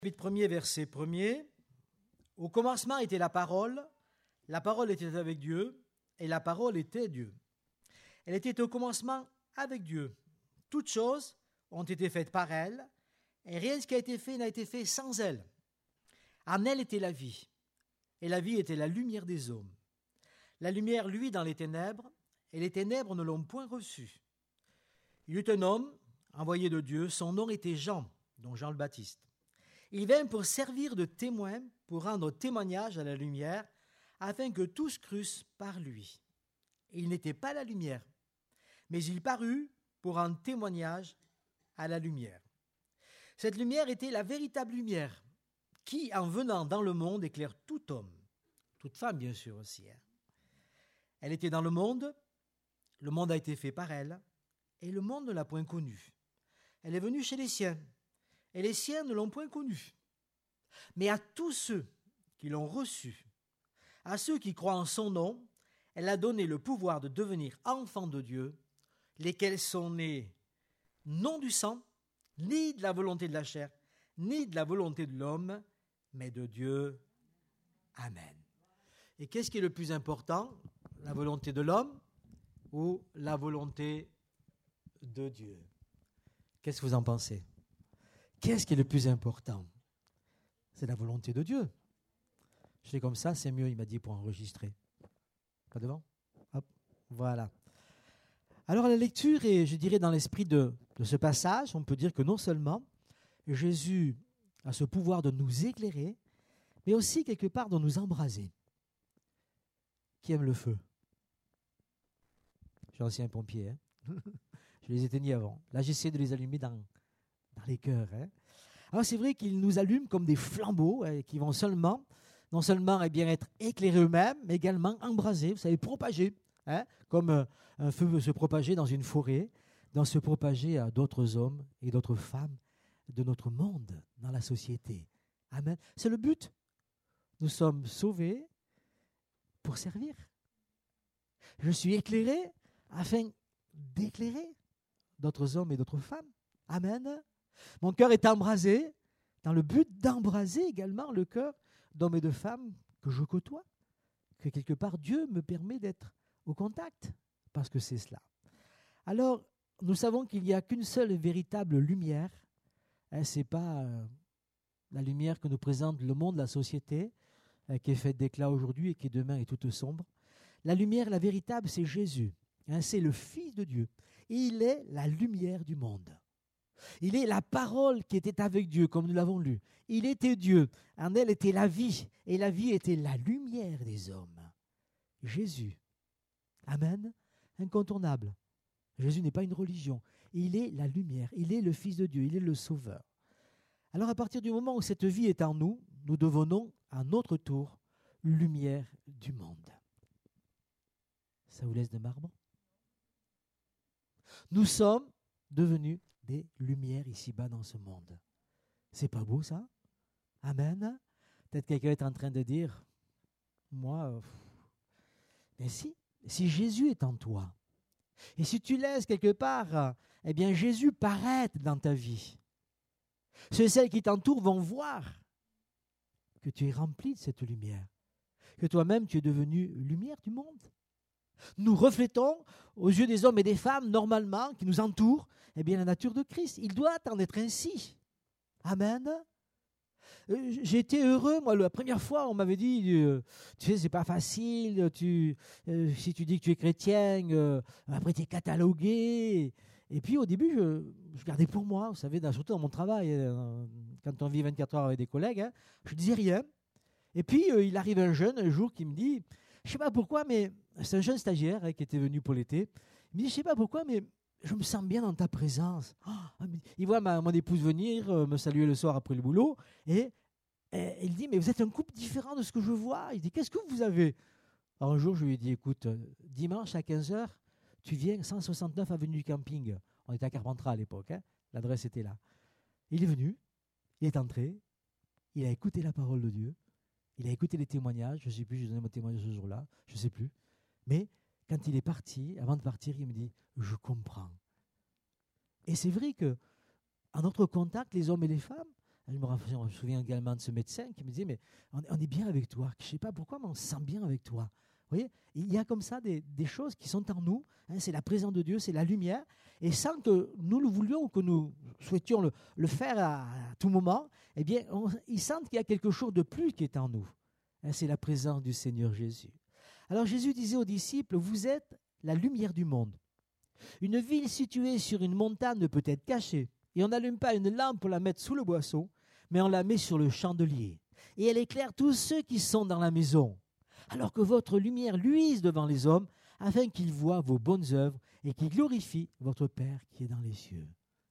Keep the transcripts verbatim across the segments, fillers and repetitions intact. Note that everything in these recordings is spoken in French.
Chapitre premier, verset premier. Au commencement était la parole, la parole était avec Dieu, et la parole était Dieu. Elle était au commencement avec Dieu. Toutes choses ont été faites par elle, et rien de ce qui a été fait n'a été fait sans elle. En elle était la vie, et la vie était la lumière des hommes. La lumière luit dans les ténèbres, et les ténèbres ne l'ont point reçue. Il y eut un homme, envoyé de Dieu, son nom était Jean, dont Jean le Baptiste. Il vint pour servir de témoin, pour rendre témoignage à la lumière, afin que tous crussent par lui. Il n'était pas la lumière, mais il parut pour rendre témoignage à la lumière. Cette lumière était la véritable lumière, qui, en venant dans le monde, éclaire tout homme, toute femme bien sûr aussi. Hein. Elle était dans le monde, le monde a été fait par elle, et le monde ne l'a point connue. Elle est venue chez les siens, et les siens ne l'ont point connue. Mais à tous ceux qui l'ont reçue, à ceux qui croient en son nom, elle a donné le pouvoir de devenir enfants de Dieu, lesquels sont nés non du sang, ni de la volonté de la chair, ni de la volonté de l'homme, mais de Dieu. Amen. Et qu'est-ce qui est le plus important, la volonté de l'homme ou la volonté de Dieu? Qu'est-ce que vous en pensez? Qu'est-ce qui est le plus important? C'est la volonté de Dieu. Je fais comme ça, c'est mieux, il m'a dit, pour enregistrer. Pas devant? Hop, voilà. Alors, la lecture, et je dirais dans l'esprit de, de ce passage, on peut dire que non seulement Jésus a ce pouvoir de nous éclairer, mais aussi quelque part de nous embraser. Qui aime le feu? Je suis ancien pompier, hein. Je les éteignais avant. Là, j'essaie de les allumer dans, dans les cœurs. Hein. Alors, c'est vrai qu'ils nous allument comme des flambeaux hein, qui vont seulement, non seulement eh bien, être éclairés eux-mêmes, mais également embrasés, vous savez, propagés. Hein, comme euh, un feu veut se propager dans une forêt, dans se propager à d'autres hommes et d'autres femmes de notre monde, dans la société. Amen. C'est le but. Nous sommes sauvés pour servir. Je suis éclairé afin d'éclairer d'autres hommes et d'autres femmes. Amen. Mon cœur est embrasé dans le but d'embraser également le cœur d'hommes et de femmes que je côtoie, que quelque part Dieu me permet d'être au contact, parce que c'est cela. Alors, nous savons qu'il n'y a qu'une seule véritable lumière. Hein, ce n'est pas euh, la lumière que nous présente le monde, la société, euh, qui est faite d'éclat aujourd'hui et qui demain est toute sombre. La lumière, la véritable, c'est Jésus. Hein, c'est le Fils de Dieu. Et il est la lumière du monde. Il est la parole qui était avec Dieu, comme nous l'avons lu. Il était Dieu. En elle était la vie. Et la vie était la lumière des hommes. Jésus. Amen. Incontournable. Jésus n'est pas une religion. Il est la lumière. Il est le Fils de Dieu. Il est le Sauveur. Alors à partir du moment où cette vie est en nous, nous devenons à notre tour lumière du monde. Ça vous laisse de marbre? Nous sommes devenus des lumières ici-bas dans ce monde. C'est pas beau ça? Amen. Peut-être quelqu'un est en train de dire, moi, euh, mais si, si Jésus est en toi, et si tu laisses quelque part, euh, eh bien Jésus paraître dans ta vie, ceux et celles qui t'entourent vont voir que tu es rempli de cette lumière, que toi-même tu es devenu lumière du monde. Nous reflétons aux yeux des hommes et des femmes, normalement, qui nous entourent, eh bien, la nature de Christ. Il doit en être ainsi. Amen. Euh, j'ai été heureux, moi, la première fois, on m'avait dit, euh, tu sais, c'est pas facile, tu, euh, si tu dis que tu es chrétien, euh, après tu es catalogué. Et puis, au début, je, je gardais pour moi, vous savez, dans, surtout dans mon travail, euh, quand on vit vingt-quatre heures avec des collègues, hein, je disais rien. Et puis, euh, il arrive un jeune, un jour, qui me dit, je ne sais pas pourquoi, mais c'est un jeune stagiaire hein, qui était venu pour l'été. Il me dit, je ne sais pas pourquoi, mais je me sens bien dans ta présence. Oh, il voit ma, mon épouse venir, euh, me saluer le soir après le boulot. Et, et il dit, mais vous êtes un couple différent de ce que je vois. Il dit, qu'est-ce que vous avez? Alors un jour, je lui ai dit, écoute, euh, dimanche à quinze heures, tu viens cent soixante-neuf avenue du Camping. On était à Carpentras à l'époque. Hein, l'adresse était là. Il est venu, il est entré, il a écouté la parole de Dieu. Il a écouté les témoignages, je ne sais plus, j'ai donné mon témoignage ce jour-là, je ne sais plus. Mais quand il est parti, avant de partir, il me dit, je comprends. Et c'est vrai que, en notre contact, les hommes et les femmes, Je me souviens également de ce médecin qui me disait, mais on, on est bien avec toi. Je ne sais pas pourquoi, mais on se sent bien avec toi. Vous voyez, il y a comme ça des, des choses qui sont en nous. Hein, c'est la présence de Dieu, c'est la lumière. Et sans que nous le voulions ou que nous souhaitions le, le faire à, à tout moment, eh bien, on, ils sentent qu'il y a quelque chose de plus qui est en nous. Hein, c'est la présence du Seigneur Jésus. Alors Jésus disait aux disciples, vous êtes la lumière du monde. Une ville située sur une montagne ne peut être cachée. Et on n'allume pas une lampe pour la mettre sous le boisseau, mais on la met sur le chandelier. Et elle éclaire tous ceux qui sont dans la maison. Alors que votre lumière luise devant les hommes, afin qu'ils voient vos bonnes œuvres et qu'ils glorifient votre Père qui est dans les cieux.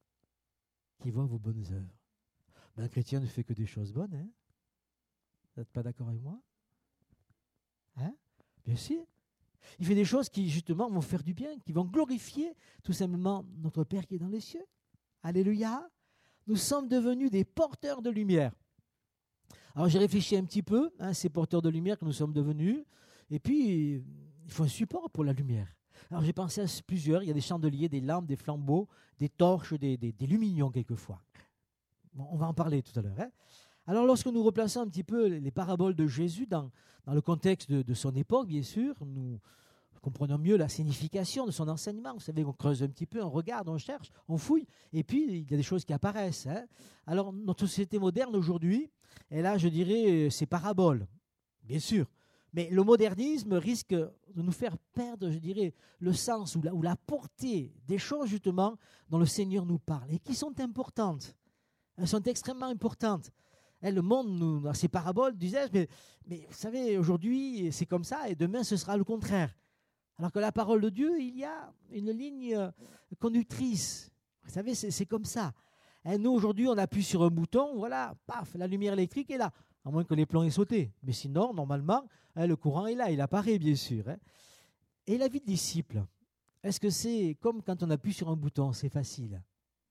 Qui voit vos bonnes œuvres. Ben, un chrétien ne fait que des choses bonnes. Hein? Vous n'êtes pas d'accord avec moi? Hein? Bien sûr. Il fait des choses qui, justement, vont faire du bien, qui vont glorifier tout simplement notre Père qui est dans les cieux. Alléluia. Nous sommes devenus des porteurs de lumière. Alors j'ai réfléchi un petit peu, hein, ces porteurs de lumière que nous sommes devenus, et puis il faut un support pour la lumière. Alors j'ai pensé à plusieurs, il y a des chandeliers, des lampes, des flambeaux, des torches, des, des, des lumignons quelquefois. Bon, on va en parler tout à l'heure. Hein. Alors lorsque nous replaçons un petit peu les paraboles de Jésus dans, dans le contexte de, de son époque, bien sûr, nous comprenons mieux la signification de son enseignement. Vous savez, on creuse un petit peu, on regarde, on cherche, on fouille, et puis il y a des choses qui apparaissent. Hein. Alors notre société moderne aujourd'hui, et là je dirais ces paraboles, bien sûr, mais le modernisme risque de nous faire perdre, je dirais, le sens ou la, ou la portée des choses justement dont le Seigneur nous parle, et qui sont importantes. Elles sont extrêmement importantes. Et le monde, nous, dans ces paraboles, disait, mais, mais vous savez, aujourd'hui c'est comme ça, et demain ce sera le contraire. Alors que la parole de Dieu, il y a une ligne conductrice. Vous savez, c'est, c'est comme ça. Et nous, aujourd'hui, on appuie sur un bouton, voilà, paf, la lumière électrique est là. À moins que les plombs aient sauté. Mais sinon, normalement, hein, le courant est là, il apparaît, bien sûr. Hein. Et la vie de disciple, est-ce que c'est comme quand on appuie sur un bouton, c'est facile?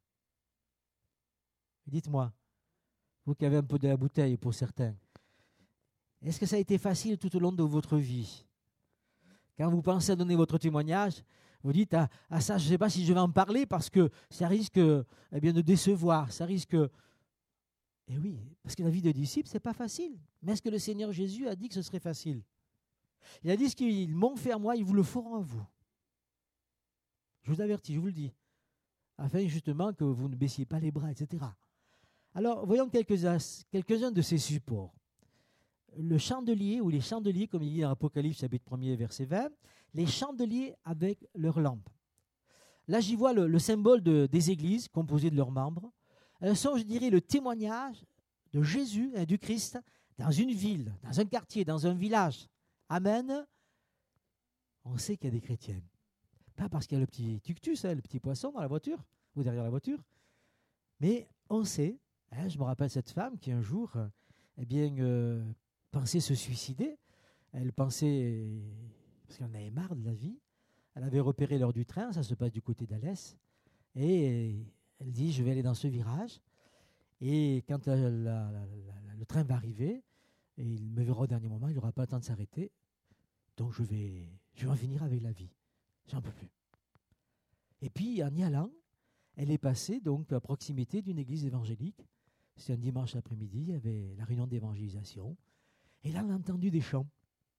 Dites-moi, vous qui avez un peu de la bouteille pour certains, est-ce que ça a été facile tout au long de votre vie? Quand vous pensez à donner votre témoignage, vous dites, ah, ah ça, je ne sais pas si je vais en parler parce que ça risque eh bien, de décevoir, ça risque... Eh oui, parce que la vie de disciple, ce n'est pas facile. Mais est-ce que le Seigneur Jésus a dit que ce serait facile? Il a dit ce qu'ils m'ont fait à moi, ils vous le feront à vous. Je vous avertis, je vous le dis, afin justement que vous ne baissiez pas les bras, et cetera. Alors, voyons quelques as, quelques-uns de ces supports. Le chandelier, ou les chandeliers, comme il dit dans Apocalypse, chapitre un, verset vingt, les chandeliers avec leurs lampes. Là, j'y vois le, le symbole de, des églises composées de leurs membres. Elles sont, je dirais, le témoignage de Jésus, hein, du Christ, dans une ville, dans un quartier, dans un village. Amen. On sait qu'il y a des chrétiens. Pas parce qu'il y a le petit tuctus, hein, le petit poisson dans la voiture, ou derrière la voiture, mais on sait, hein, je me rappelle cette femme qui un jour, eh bien, euh, pensait se suicider. Elle pensait, parce qu'elle en avait marre de la vie, elle avait repéré l'heure du train, ça se passe du côté d'Alès, et elle dit, je vais aller dans ce virage, et quand la, la, la, la, le train va arriver, et il me verra au dernier moment, il n'aura pas le temps de s'arrêter, donc je vais, je vais en finir avec la vie, j'en peux plus. Et puis, en y allant, elle est passée donc à proximité d'une église évangélique. C'est un dimanche après-midi, il y avait la réunion d'évangélisation. Et là, elle a entendu des chants.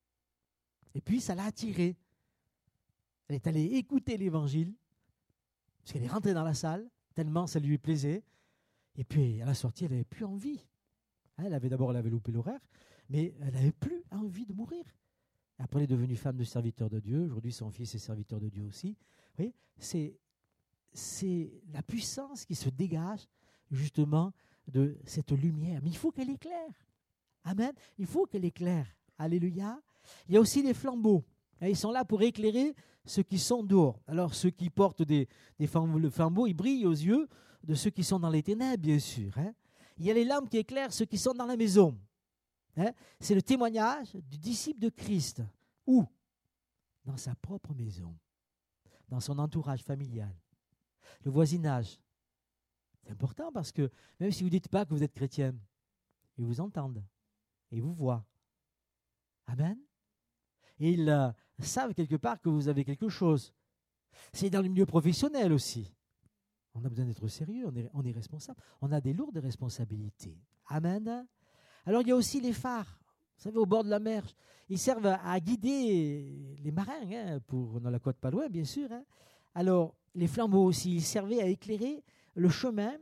Et puis, ça l'a attirée. Elle est allée écouter l'évangile, parce qu'elle est rentrée dans la salle, tellement ça lui plaisait. Et puis, à la sortie, elle n'avait plus envie. Elle avait d'abord, elle avait loupé l'horaire, mais elle n'avait plus envie de mourir. Après, elle est devenue femme de serviteur de Dieu. Aujourd'hui, son fils est serviteur de Dieu aussi. Vous voyez, c'est, c'est la puissance qui se dégage, justement, de cette lumière. Mais il faut qu'elle éclaire. Amen. Il faut qu'elle éclaire. Alléluia. Il y a aussi les flambeaux. Ils sont là pour éclairer ceux qui sont dehors. Alors, ceux qui portent des, des flambeaux, ils brillent aux yeux de ceux qui sont dans les ténèbres, bien sûr. Hein. Il y a les lampes qui éclairent ceux qui sont dans la maison. Hein. C'est le témoignage du disciple de Christ. Où? Dans sa propre maison. Dans son entourage familial. Le voisinage. C'est important parce que même si vous ne dites pas que vous êtes chrétien, ils vous entendent et ils vous voient. Amen. Et ils euh, savent quelque part que vous avez quelque chose. C'est dans le milieu professionnel aussi. On a besoin d'être sérieux, on est, on est responsable. On a des lourdes responsabilités. Amen. Alors, il y a aussi les phares. Vous savez, au bord de la mer, ils servent à, à guider les marins, hein, pour, dans la côte pas loin, bien sûr. Hein. Alors, les flambeaux aussi, ils servaient à éclairer le chemin,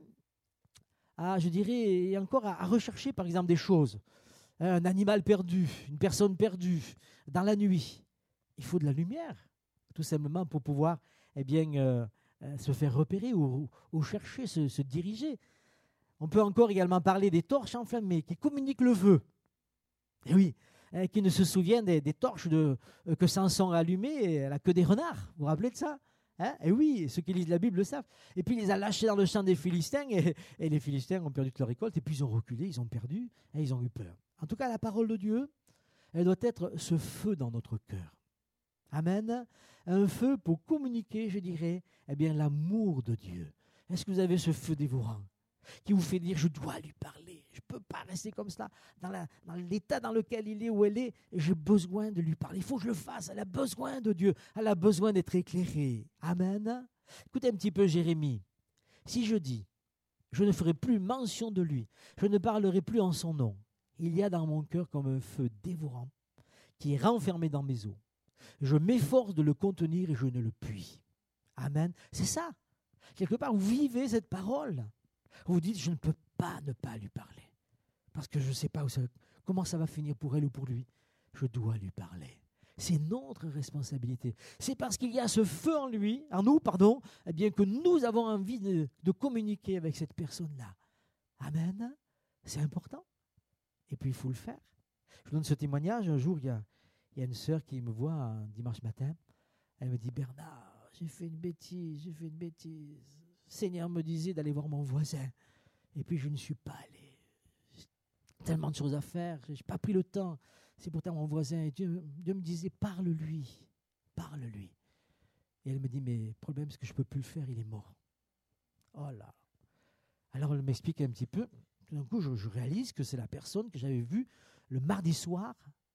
à, je dirais, et encore à, à rechercher, par exemple, des choses. Un animal perdu, une personne perdue, dans la nuit. Il faut de la lumière, tout simplement, pour pouvoir eh bien, euh, euh, se faire repérer ou, ou chercher, se, se diriger. On peut encore également parler des torches enflammées qui communiquent le feu. Et oui, euh, qui ne se souvient des, des torches de, euh, que Samson a allumées, elle n'a que des renards. Vous vous rappelez de ça? Hein? Et oui, ceux qui lisent la Bible le savent. Et puis il les a lâchés dans le champ des Philistins, et, et les Philistins ont perdu toute leur récolte, et puis ils ont reculé, ils ont perdu, et ils ont eu peur. En tout cas, la parole de Dieu, elle doit être ce feu dans notre cœur. Amen. Un feu pour communiquer, je dirais, eh bien, l'amour de Dieu. Est-ce que vous avez ce feu dévorant qui vous fait dire, je dois lui parler, je ne peux pas rester comme cela, dans, la, dans l'état dans lequel il est, où elle est, et j'ai besoin de lui parler. Il faut que je le fasse, elle a besoin de Dieu, elle a besoin d'être éclairée. Amen. Écoutez un petit peu Jérémie. Si je dis, je ne ferai plus mention de lui, je ne parlerai plus en son nom, il y a dans mon cœur comme un feu dévorant qui est renfermé dans mes os. Je m'efforce de le contenir et je ne le puis. Amen. C'est ça. Quelque part, vous vivez cette parole. Vous vous dites, je ne peux pas ne pas lui parler. Parce que je ne sais pas où ça, comment ça va finir pour elle ou pour lui. Je dois lui parler. C'est notre responsabilité. C'est parce qu'il y a ce feu en lui, en nous, pardon, eh bien que nous avons envie de, de communiquer avec cette personne-là. Amen. C'est important. Et puis, il faut le faire. Je vous donne ce témoignage. Un jour, il y a, il y a une sœur qui me voit un dimanche matin. Elle me dit, Bernard, j'ai fait une bêtise, j'ai fait une bêtise. Le Seigneur me disait d'aller voir mon voisin. Et puis, je ne suis pas allé. J'ai tellement de choses à faire. Je n'ai pas pris le temps. C'est pourtant mon voisin. Et Dieu, Dieu me disait, parle-lui. Parle-lui. Et elle me dit, mais le problème, c'est que je ne peux plus le faire. Il est mort. Oh là. Alors, elle m'explique un petit peu. Tout d'un coup, je, je réalise que c'est la personne que j'avais vue le mardi soir.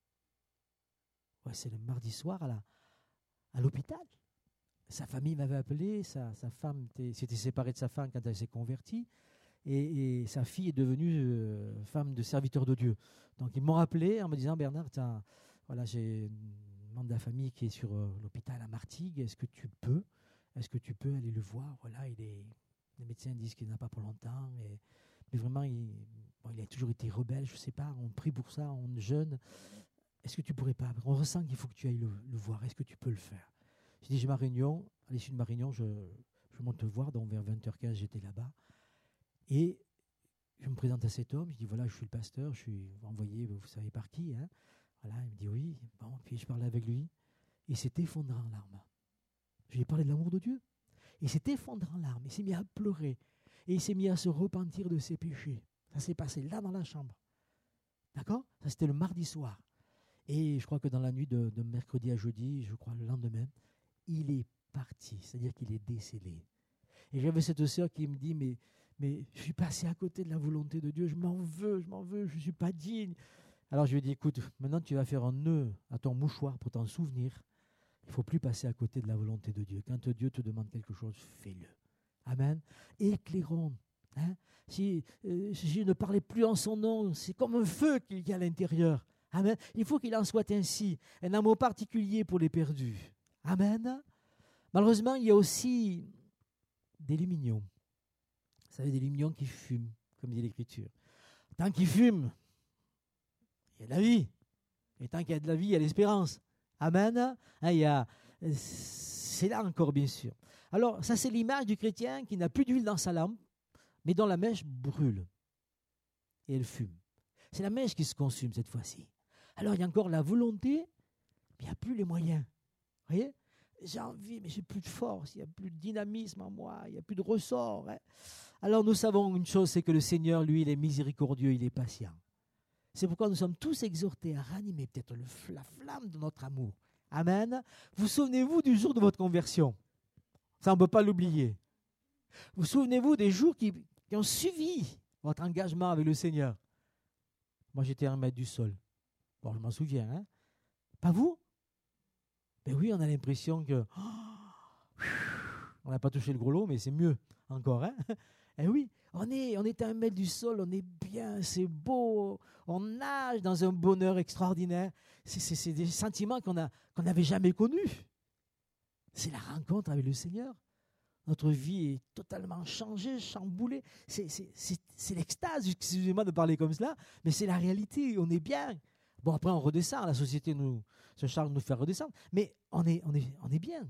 Ouais, c'est le mardi soir à, la, à l'hôpital. Sa famille m'avait appelé, sa, sa femme était, s'était séparée de sa femme quand elle s'est convertie, et, et sa fille est devenue euh, femme de serviteur de Dieu. Donc ils m'ont appelé en me disant, Bernard, voilà, j'ai une membre de la famille qui est sur euh, l'hôpital à Martigues, est-ce que tu peux, est-ce que tu peux aller le voir? Voilà, il est, les médecins disent qu'il n'a pas pour longtemps, et, mais vraiment, il, bon, il a toujours été rebelle, je ne sais pas, on prie pour ça, on jeûne. Est-ce que tu pourrais pas? On ressent qu'il faut que tu ailles le, le voir. Est-ce que tu peux le faire? J'ai dit, j'ai ma réunion. À l'issue de ma réunion, je, je monte te voir. Donc vers vingt heures quinze, j'étais là-bas. Et je me présente à cet homme. Je dis, voilà, je suis le pasteur. Je suis envoyé, vous savez par qui, hein? Voilà, il me dit, oui. Bon, puis je parlais avec lui. Il s'est effondré en larmes. Je lui ai parlé de l'amour de Dieu. Il s'est effondré en larmes. Il s'est mis à pleurer. Et il s'est mis à se repentir de ses péchés. Ça s'est passé là dans la chambre. D'accord? Ça, c'était le mardi soir. Et je crois que dans la nuit de, de mercredi à jeudi, je crois le lendemain, il est parti, c'est-à-dire qu'il est décédé. Et j'avais cette sœur qui me dit, mais, mais je suis passé à côté de la volonté de Dieu, je m'en veux, je m'en veux, je ne suis pas digne. Alors je lui ai dit, écoute, maintenant tu vas faire un nœud à ton mouchoir pour t'en souvenir. Il ne faut plus passer à côté de la volonté de Dieu. Quand Dieu te demande quelque chose, fais-le. Amen. Éclairons. Hein? Si, euh, si je ne parlais plus en son nom, c'est comme un feu qu'il y a à l'intérieur. Amen. Il faut qu'il en soit ainsi. Un amour particulier pour les perdus. Amen. Malheureusement, il y a aussi des lumignons. Vous savez, des lumignons qui fument, comme dit l'Écriture. Tant qu'ils fument, il y a de la vie. Et tant qu'il y a de la vie, il y a l'espérance. Amen. Hein, il y a, c'est là encore, bien sûr. Alors, ça, c'est l'image du chrétien qui n'a plus d'huile dans sa lampe, mais dont la mèche brûle. Et elle fume. C'est la mèche qui se consume cette fois-ci. Alors, il y a encore la volonté, mais il n'y a plus les moyens. Vous voyez? J'ai envie, mais j'ai plus de force, il n'y a plus de dynamisme en moi, il n'y a plus de ressort. Hein? Alors, nous savons une chose, c'est que le Seigneur, lui, il est miséricordieux, il est patient. C'est pourquoi nous sommes tous exhortés à ranimer peut-être le, la flamme de notre amour. Amen. Vous souvenez-vous du jour de votre conversion? Ça, on ne peut pas l'oublier. Vous souvenez-vous des jours qui, qui ont suivi votre engagement avec le Seigneur? Moi, j'étais un maître du sol. Bon, je m'en souviens, hein? Pas vous? Ben oui, on a l'impression que... Oh, on n'a pas touché le gros lot, mais c'est mieux. encore. Hein? Eh oui, on est, on est à un mètre du sol, on est bien, c'est beau, on nage dans un bonheur extraordinaire. C'est, c'est, c'est des sentiments qu'on a, qu'on n'avait jamais connus. C'est la rencontre avec le Seigneur. Notre vie est totalement changée, chamboulée. C'est, c'est, c'est, c'est l'extase, excusez-moi de parler comme cela, mais c'est la réalité, on est bien. Bon, après, on redescend, la société nous, se charge de nous faire redescendre, mais on est, on est, on est bien.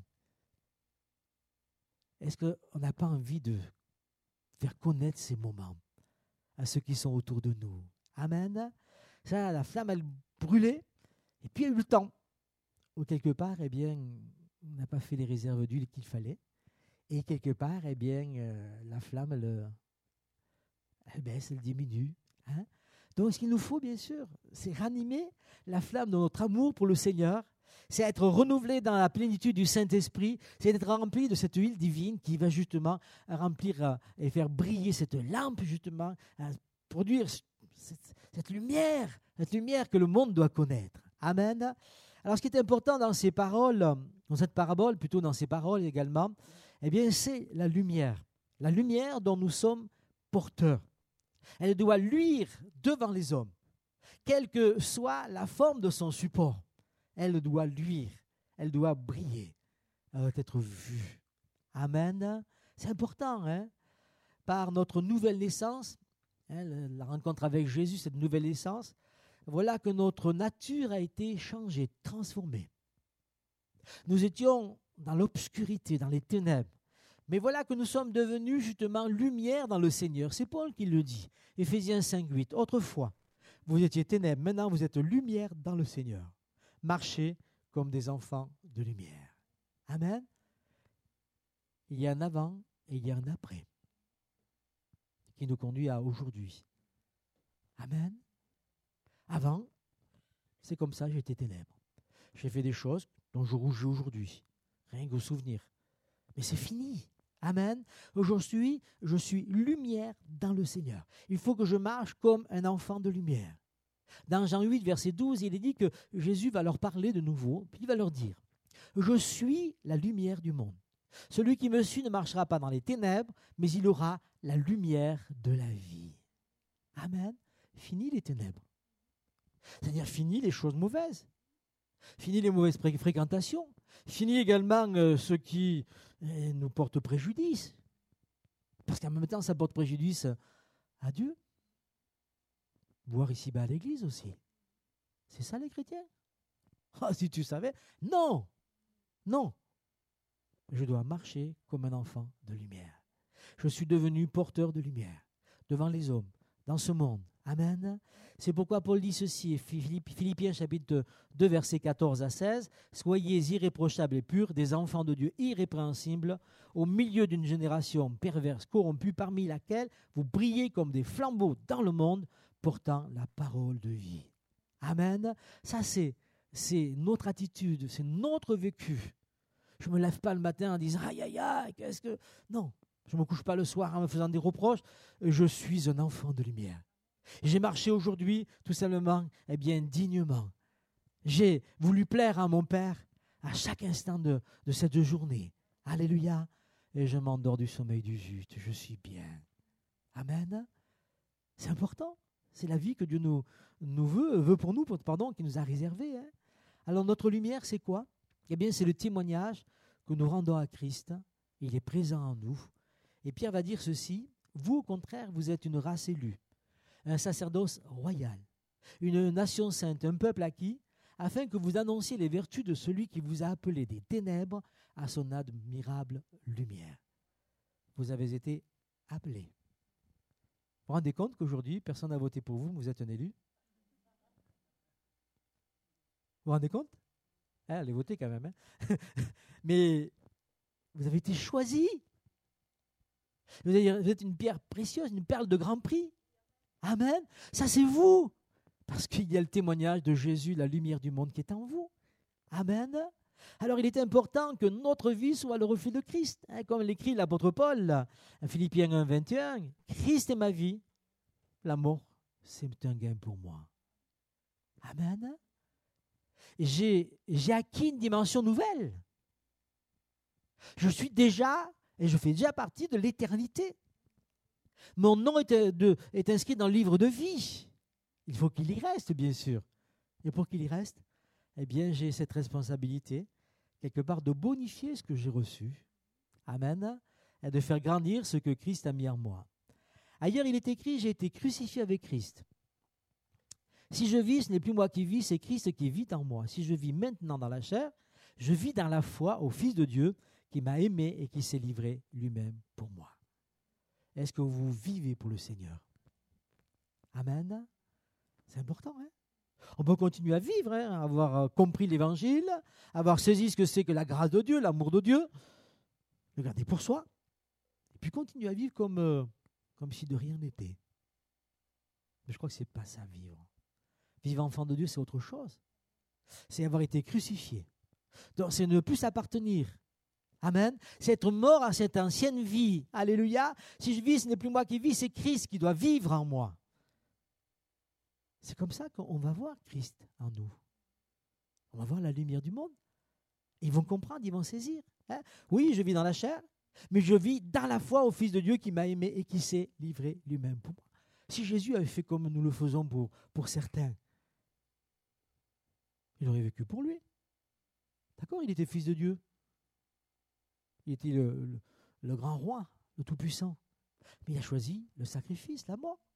Est-ce qu'on n'a pas envie de faire connaître ces moments à ceux qui sont autour de nous? Amen. Ça, la flamme, elle brûlait, et puis il y a eu le temps, où quelque part, eh bien, on n'a pas fait les réserves d'huile qu'il fallait, et quelque part, eh bien, euh, la flamme, elle, elle baisse, elle diminue. Hein? Donc, ce qu'il nous faut, bien sûr, c'est ranimer la flamme de notre amour pour le Seigneur. C'est être renouvelé dans la plénitude du Saint-Esprit. C'est d'être rempli de cette huile divine qui va justement remplir euh, et faire briller cette lampe, justement, euh, produire cette, cette lumière, cette lumière que le monde doit connaître. Amen. Alors, ce qui est important dans ces paroles, dans cette parabole, plutôt dans ces paroles également, eh bien, c'est la lumière. La lumière dont nous sommes porteurs. Elle doit luire devant les hommes, quelle que soit la forme de son support. Elle doit luire, elle doit briller, elle doit être vue. Amen. C'est important, hein? Par notre nouvelle naissance, hein, la rencontre avec Jésus, cette nouvelle naissance, voilà que notre nature a été changée, transformée. Nous étions dans l'obscurité, dans les ténèbres. Mais voilà que nous sommes devenus justement lumière dans le Seigneur. C'est Paul qui le dit. Éphésiens cinq, huit. Autrefois, vous étiez ténèbres, maintenant vous êtes lumière dans le Seigneur. Marchez comme des enfants de lumière. Amen. Il y a un avant et il y a un après qui nous conduit à aujourd'hui. Amen. Avant, c'est comme ça, j'étais ténèbres. J'ai fait des choses dont je rougis aujourd'hui. Rien qu'au souvenir. Mais c'est fini. Amen. Aujourd'hui, je suis lumière dans le Seigneur. Il faut que je marche comme un enfant de lumière. Dans Jean huit, verset douze, il est dit que Jésus va leur parler de nouveau, puis il va leur dire « Je suis la lumière du monde. Celui qui me suit ne marchera pas dans les ténèbres, mais il aura la lumière de la vie. » Amen. Fini les ténèbres. C'est-à-dire fini les choses mauvaises. Fini les mauvaises fré- fréquentations. Fini également euh, ce qui euh, nous porte préjudice. Parce qu'en même temps, ça porte préjudice à Dieu. Boire ici-bas à l'église aussi. C'est ça les chrétiens? Ah, si tu savais. Non. Non. Je dois marcher comme un enfant de lumière. Je suis devenu porteur de lumière devant les hommes, dans ce monde. Amen. C'est pourquoi Paul dit ceci, Philippiens chapitre deux, versets quatorze à seize. « Soyez irréprochables et purs, des enfants de Dieu irrépréhensibles, au milieu d'une génération perverse, corrompue, parmi laquelle vous brillez comme des flambeaux dans le monde, portant la parole de vie. » Amen. Ça, c'est, c'est notre attitude, c'est notre vécu. Je ne me lève pas le matin en disant « Aïe, aïe, aïe, qu'est-ce que... » Non, je ne me couche pas le soir en me faisant des reproches. Je suis un enfant de lumière. J'ai marché aujourd'hui, tout simplement, eh bien, dignement. J'ai voulu plaire à mon Père à chaque instant de, de cette journée. Alléluia. Et je m'endors du sommeil du juste. Je suis bien. Amen. C'est important. C'est la vie que Dieu nous, nous veut, veut pour nous, pardon, qui nous a réservée. Hein. Alors notre lumière, c'est quoi? Eh bien, c'est le témoignage que nous rendons à Christ. Il est présent en nous. Et Pierre va dire ceci, vous, au contraire, vous êtes une race élue, un sacerdoce royal, une nation sainte, un peuple acquis, afin que vous annonciez les vertus de celui qui vous a appelé des ténèbres à son admirable lumière. Vous avez été appelés. Vous vous rendez compte qu'aujourd'hui, personne n'a voté pour vous, vous êtes un élu? Vous vous rendez compte? hein, Allez voter quand même. Hein Mais vous avez été choisis. Vous êtes une pierre précieuse, une perle de grand prix. Amen. Ça, c'est vous. Parce qu'il y a le témoignage de Jésus, la lumière du monde qui est en vous. Amen. Alors, il est important que notre vie soit le reflet de Christ. Hein, comme l'écrit l'apôtre Paul, à Philippiens un, vingt et un. Christ est ma vie. La mort, c'est un gain pour moi. Amen. J'ai, j'ai acquis une dimension nouvelle. Je suis déjà Et je fais déjà partie de l'éternité. Mon nom est, de, est inscrit dans le livre de vie. Il faut qu'il y reste, bien sûr. Et pour qu'il y reste, eh bien, j'ai cette responsabilité, quelque part, de bonifier ce que j'ai reçu. Amen. Et de faire grandir ce que Christ a mis en moi. Ailleurs, il est écrit, j'ai été crucifié avec Christ. Si je vis, ce n'est plus moi qui vis, c'est Christ qui vit en moi. Si je vis maintenant dans la chair, je vis dans la foi au Fils de Dieu qui m'a aimé et qui s'est livré lui-même pour moi. Est-ce que vous vivez pour le Seigneur? Amen. C'est important, hein? On peut continuer à vivre, hein, avoir compris l'Évangile, avoir saisi ce que c'est que la grâce de Dieu, l'amour de Dieu, le garder pour soi, et puis continuer à vivre comme, euh, comme si de rien n'était. Mais je crois que ce n'est pas ça, vivre. Vivre enfant de Dieu, c'est autre chose. C'est avoir été crucifié. Donc, c'est ne plus s'appartenir. Amen. C'est être mort à cette ancienne vie. Alléluia. Si je vis, ce n'est plus moi qui vis, c'est Christ qui doit vivre en moi. C'est comme ça qu'on va voir Christ en nous. On va voir la lumière du monde. Ils vont comprendre, ils vont saisir. Hein? Oui, je vis dans la chair, mais je vis dans la foi au Fils de Dieu qui m'a aimé et qui s'est livré lui-même pour moi. Si Jésus avait fait comme nous le faisons pour, pour certains, il aurait vécu pour lui. D'accord? Il était Fils de Dieu. Il était le, le, le grand roi, le Tout-Puissant. Mais il a choisi le sacrifice, la mort.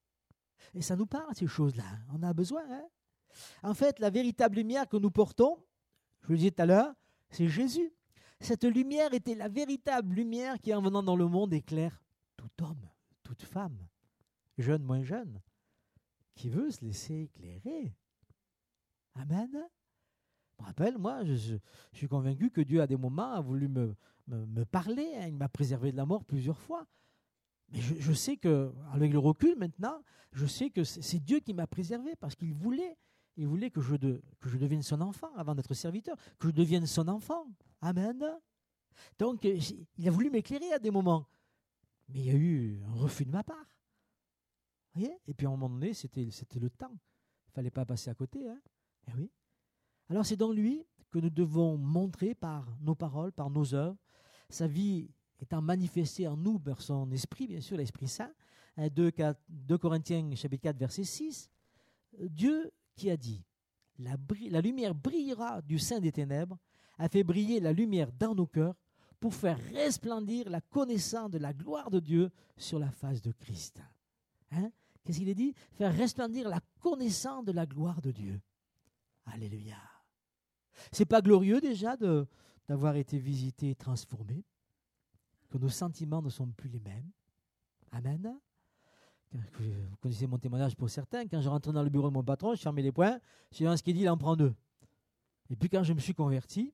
Et ça nous parle, ces choses-là. On a besoin. Hein? En fait, la véritable lumière que nous portons, je vous le disais tout à l'heure, c'est Jésus. Cette lumière était la véritable lumière qui, en venant dans le monde, éclaire tout homme, toute femme, jeune, moins jeune, qui veut se laisser éclairer. Amen. Je me rappelle, moi, je, je, je suis convaincu que Dieu, à des moments, a voulu me, me, me parler. Hein. Il m'a préservé de la mort plusieurs fois. Mais je, je sais que, avec le recul maintenant, je sais que c'est, c'est Dieu qui m'a préservé parce qu'il voulait, il voulait que je, de, que je devienne son enfant avant d'être serviteur, que je devienne son enfant. Amen. Donc, il a voulu m'éclairer à des moments. Mais il y a eu un refus de ma part. Vous voyez? Et puis à un moment donné, c'était, c'était le temps. Il ne fallait pas passer à côté. Hein? Eh oui. Alors c'est dans lui que nous devons montrer par nos paroles, par nos œuvres, sa vie étant manifestée en nous par son esprit, bien sûr, l'Esprit Saint. deux Corinthiens chapitre quatre, verset six. Dieu qui a dit, la, bri- la lumière brillera du sein des ténèbres, a fait briller la lumière dans nos cœurs pour faire resplendir la connaissance de la gloire de Dieu sur la face de Christ. Hein? Qu'est-ce qu'il a dit? Faire resplendir la connaissance de la gloire de Dieu. Alléluia. C'est pas glorieux déjà de, d'avoir été visité et transformé, que nos sentiments ne sont plus les mêmes. Amen. Vous connaissez mon témoignage pour certains. Quand je rentrais dans le bureau de mon patron, je fermais les poings, je disais ce qu'il dit, il en prend deux. Et puis quand je me suis converti,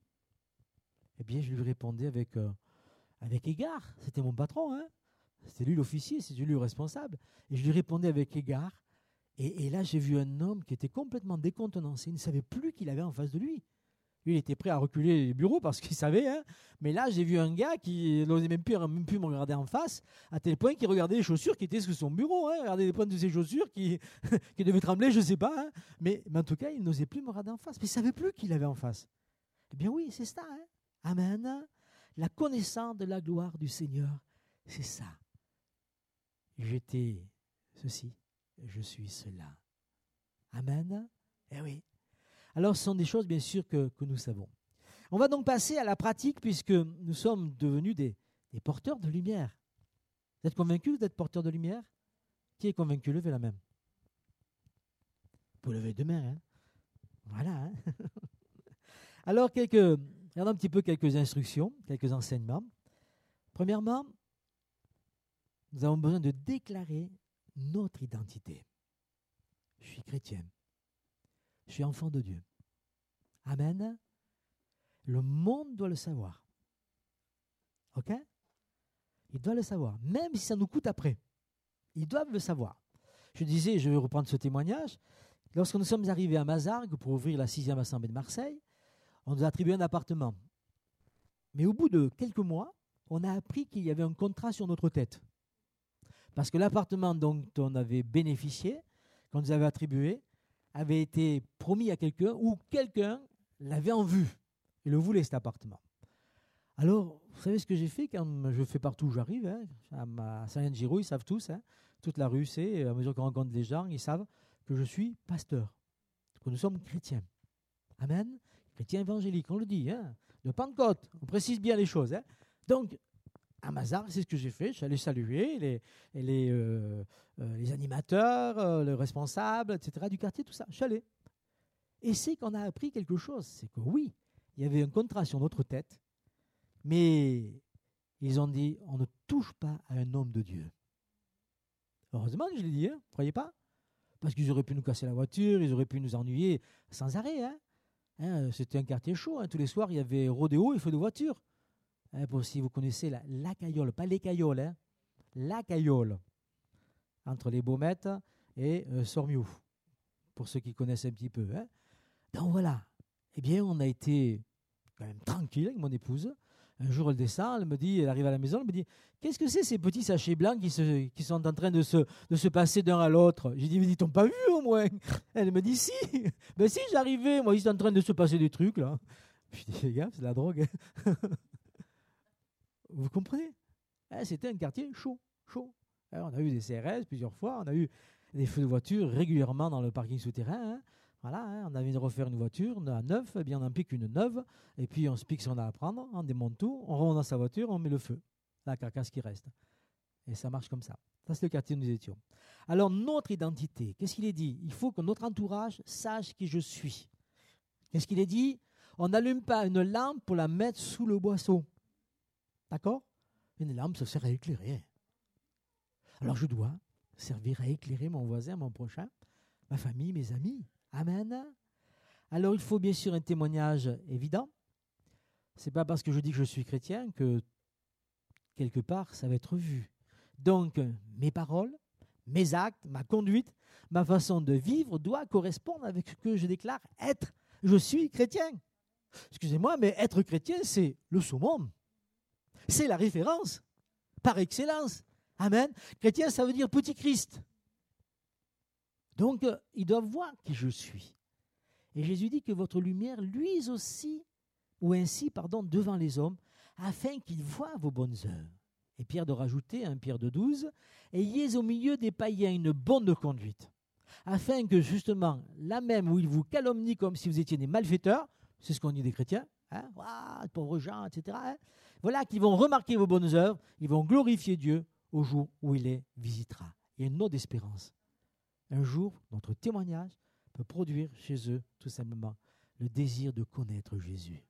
eh bien je lui répondais avec, euh, avec égard. C'était mon patron, hein. C'était lui l'officier, c'était lui le responsable. Et je lui répondais avec égard. Et, et là, j'ai vu un homme qui était complètement décontenancé. Il ne savait plus qu'il avait en face de lui. Lui, il était prêt à reculer les bureaux parce qu'il savait. Hein. Mais là, j'ai vu un gars qui n'osait même plus, même plus me regarder en face, à tel point qu'il regardait les chaussures qui étaient sous son bureau. Hein. Il regardait les pointes de ses chaussures qui, qui devaient trembler, je ne sais pas. Hein. Mais, mais en tout cas, il n'osait plus me regarder en face. Mais il ne savait plus qu'il avait en face. Eh bien oui, c'est ça. Hein. Amen. La connaissance de la gloire du Seigneur, c'est ça. J'étais ceci, je suis cela. Amen. Eh oui. Alors, ce sont des choses, bien sûr, que, que nous savons. On va donc passer à la pratique, puisque nous sommes devenus des, des porteurs de lumière. Vous êtes convaincus d'être porteurs de lumière? Qui est convaincu? Levez la main. Vous levez deux mains. Hein? Voilà. Hein? Alors, quelques, regardons un petit peu quelques instructions, quelques enseignements. Premièrement, nous avons besoin de déclarer notre identité. Je suis chrétien. Je suis enfant de Dieu. Amen. Le monde doit le savoir. OK? Il doit le savoir, même si ça nous coûte après. Ils doivent le savoir. Je disais, je vais reprendre ce témoignage, lorsque nous sommes arrivés à Mazargues pour ouvrir la sixième assemblée de Marseille, on nous a attribué un appartement. Mais au bout de quelques mois, on a appris qu'il y avait un contrat sur notre tête. Parce que l'appartement dont on avait bénéficié, qu'on nous avait attribué, avait été promis à quelqu'un ou quelqu'un l'avait en vue et le voulait, cet appartement. Alors, vous savez ce que j'ai fait quand je fais partout où j'arrive, hein, à, ma, à Saint-Giro, ils savent tous, hein, toute la rue sait, à mesure qu'on rencontre les gens, ils savent que je suis pasteur, que nous sommes chrétiens. Amen. Chrétien évangélique, on le dit, hein, de Pentecôte, on précise bien les choses. Hein. Donc, à Mazars, c'est ce que j'ai fait, je suis allé saluer les, les, euh, euh, les animateurs, euh, les responsables, et cetera du quartier, tout ça, je suis allé. Et c'est qu'on a appris quelque chose, c'est que oui, il y avait un contrat sur notre tête, mais ils ont dit, on ne touche pas à un homme de Dieu. Heureusement que je l'ai dit, hein, vous ne croyez pas? Parce qu'ils auraient pu nous casser la voiture, ils auraient pu nous ennuyer sans arrêt. Hein. Hein, c'était un quartier chaud, hein. Tous les soirs, il y avait rodéo et feu de voiture. Hein, pour, si vous connaissez la, la Caillole, pas les Cailloles, hein, la Caillole, entre les Baumettes et euh, Sormiou, pour ceux qui connaissent un petit peu. Hein. Donc voilà, eh bien, on a été quand même tranquille avec mon épouse. Un jour, elle descend, elle me dit, elle arrive à la maison, elle me dit, qu'est-ce que c'est ces petits sachets blancs qui, se, qui sont en train de se, de se passer d'un à l'autre? J'ai dit, mais ils t'ont pas vu au moins? Elle me dit, si, ben si, j'arrivais, moi, ils sont en train de se passer des trucs, là. Je dis, les gars, c'est de la drogue. Vous comprenez? Eh, c'était un quartier chaud, chaud. Alors, on a eu des C R S plusieurs fois, on a eu des feux de voiture régulièrement dans le parking souterrain, hein. Voilà, hein, on a envie de refaire une voiture, on a neuf, eh bien on en pique une neuve, et puis on se pique ce qu'on a à prendre, on démonte tout, on remonte dans sa voiture, on met le feu, la carcasse qui reste. Et ça marche comme ça. Ça, c'est le quartier où nous étions. Alors, notre identité, qu'est-ce qu'il est dit? Il faut que notre entourage sache qui je suis. Qu'est-ce qu'il est dit? On n'allume pas une lampe pour la mettre sous le boisseau. D'accord? Une lampe, ça sert à éclairer. Alors, je dois servir à éclairer mon voisin, mon prochain, ma famille, mes amis. Amen. Alors, il faut bien sûr un témoignage évident. Ce n'est pas parce que je dis que je suis chrétien que, quelque part, ça va être vu. Donc, mes paroles, mes actes, ma conduite, ma façon de vivre doit correspondre avec ce que je déclare être. Je suis chrétien. Excusez-moi, mais être chrétien, c'est le summum. C'est la référence, par excellence. Amen. Chrétien, ça veut dire petit Christ. Donc, euh, ils doivent voir qui je suis. Et Jésus dit que votre lumière luise aussi, ou ainsi, pardon, devant les hommes, afin qu'ils voient vos bonnes œuvres. Et Pierre de rajouter, un Pierre de douze, ayez au milieu des païens une bonne conduite, afin que justement, là même où ils vous calomnient comme si vous étiez des malfaiteurs, c'est ce qu'on dit des chrétiens, hein, ah, pauvres gens, et cetera, hein, voilà, qu'ils vont remarquer vos bonnes œuvres, ils vont glorifier Dieu au jour où il les visitera. Il y a une autre espérance. Un jour, notre témoignage peut produire chez eux, tout simplement, le désir de connaître Jésus.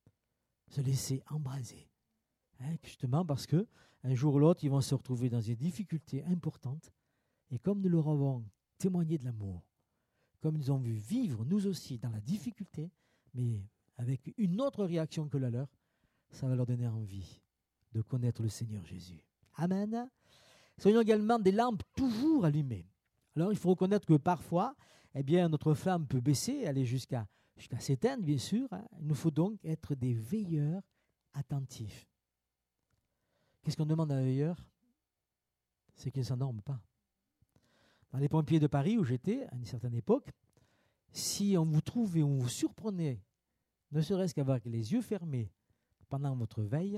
Se laisser embraser. Hein, justement parce que un jour ou l'autre, ils vont se retrouver dans des difficultés importantes. Et comme nous leur avons témoigné de l'amour, comme nous avons vu vivre, nous aussi, dans la difficulté, mais avec une autre réaction que la leur, ça va leur donner envie de connaître le Seigneur Jésus. Amen. Soyons également des lampes toujours allumées. Alors, il faut reconnaître que parfois, eh bien, notre flamme peut baisser, aller jusqu'à jusqu'à s'éteindre, bien sûr. Hein. Il nous faut donc être des veilleurs attentifs. Qu'est-ce qu'on demande à un veilleur? C'est qu'il ne s'endorme pas. Dans les pompiers de Paris, où j'étais, à une certaine époque, si on vous trouvait, on vous surprenait, ne serait-ce qu'avec les yeux fermés pendant votre veille,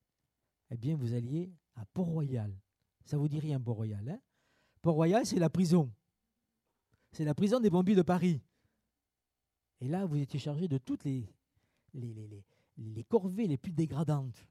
eh bien, vous alliez à Port-Royal. Ça vous dit rien, Port-Royal, hein? Port-Royal, c'est la prison. C'est la prison des pompiers de Paris. Et là, vous étiez chargé de toutes les, les, les, les, les corvées les plus dégradantes.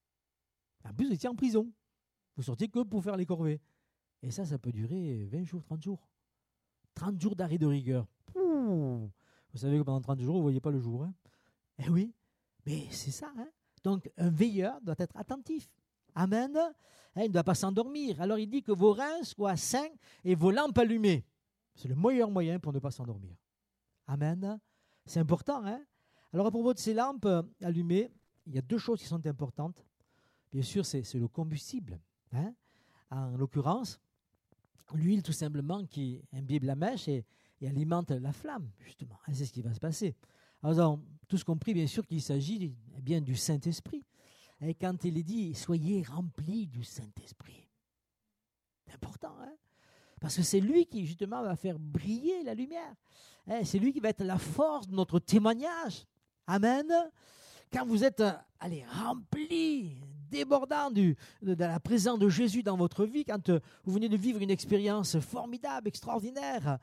En plus, vous étiez en prison. Vous sortiez que pour faire les corvées. Et ça, ça peut durer vingt jours, trente jours. trente jours d'arrêt de rigueur. Pouh. Vous savez que pendant trente jours, vous ne voyez pas le jour. Hein? Eh oui, mais c'est ça. Hein? Donc, un veilleur doit être attentif. Amen. Il ne doit pas s'endormir. Alors, il dit que vos reins soient sains et vos lampes allumées. C'est le meilleur moyen pour ne pas s'endormir. Amen. C'est important. Hein? Alors, à propos de ces lampes allumées, il y a deux choses qui sont importantes. Bien sûr, c'est, c'est le combustible. Hein? En l'occurrence, l'huile tout simplement qui imbibe la mèche et, et alimente la flamme, justement. Et c'est ce qui va se passer. Alors, nous avons tous compris, bien sûr, qu'il s'agit eh bien, du Saint-Esprit. Et quand il est dit, soyez remplis du Saint-Esprit. C'est important, hein? Parce que c'est lui qui, justement, va faire briller la lumière. C'est lui qui va être la force de notre témoignage. Amen. quand vous êtes, euh, allez, rempli, débordant du, de, de la présence de Jésus dans votre vie, quand euh, vous venez de vivre une expérience formidable, extraordinaire,